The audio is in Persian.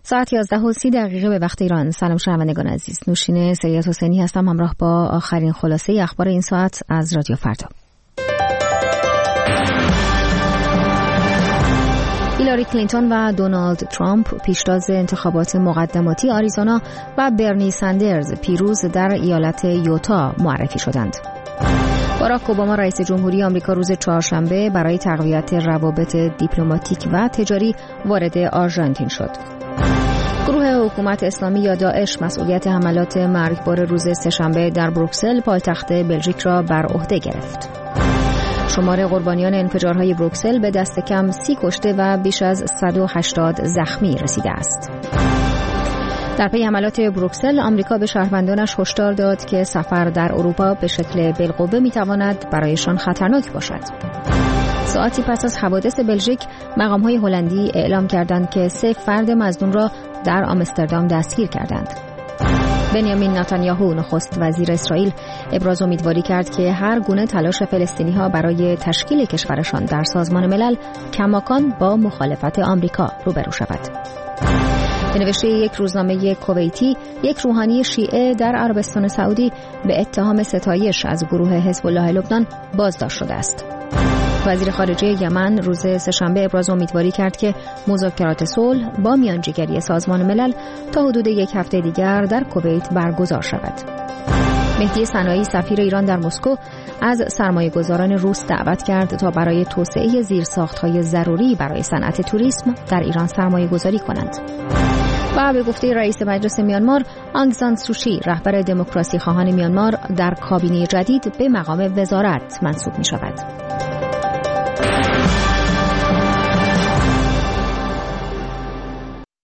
ساعت 11:30 به وقت ایران. سلام شنوندگان عزیز، نوشین سید حسینی هستم همراه با آخرین خلاصه اخبار این ساعت از رادیو فردا. هیلاری کلینتون و دونالد ترامپ پیشتاز انتخابات مقدماتی آریزونا و برنی سندرز پیروز در ایالت یوتا معرفی شدند. باراک اوباما رئیس جمهوری آمریکا روز چهارشنبه برای تقویت روابط دیپلماتیک و تجاری وارد آرژانتین شد. گروه حکومت اسلامی یا داعش مسئولیت حملات مرگبار روز سه‌شنبه در بروکسل پایتخت بلژیک را بر عهده گرفت. شمار قربانیان انفجارهای بروکسل به دست کم 30 کشته و بیش از 180 زخمی رسیده است. در پی حملات بروکسل، آمریکا به شهروندانش هشدار داد که سفر در اروپا به شکل بالقوه میتواند برایشان خطرناک باشد. ساعتی پس از حوادث بلژیک، مقام‌های هلندی اعلام کردند که 3 فرد مظنون را در آمستردام دستگیر کردند. بنیامین نتانیاهو نخست وزیر اسرائیل ابراز امیدواری کرد که هر گونه تلاش فلسطینی‌ها برای تشکیل کشورشان در سازمان ملل کماکان با مخالفت آمریکا روبرو شود. به نوشته یک روزنامه کویتی، یک روحانی شیعه در عربستان سعودی به اتهام ستایش از گروه حزب الله لبنان بازداشت شده است. وزیر خارجه یمن روز سه‌شنبه ابراز امیدواری کرد که مذاکرات صلح با میانجیگری سازمان ملل تا حدود 1 هفته دیگر در کویت برگزار شود. مهدی صناعی سفیر ایران در مسکو از سرمایه‌گذاران روس دعوت کرد تا برای توسعه زیرساخت‌های ضروری برای صنعت توریسم در ایران سرمایه‌گذاری کنند. و به گفته رئیس مجلس میانمار، آنگ سان سوچی رهبر دموکراسی خواهان میانمار در کابینه جدید به مقام وزارت منصوب می شود.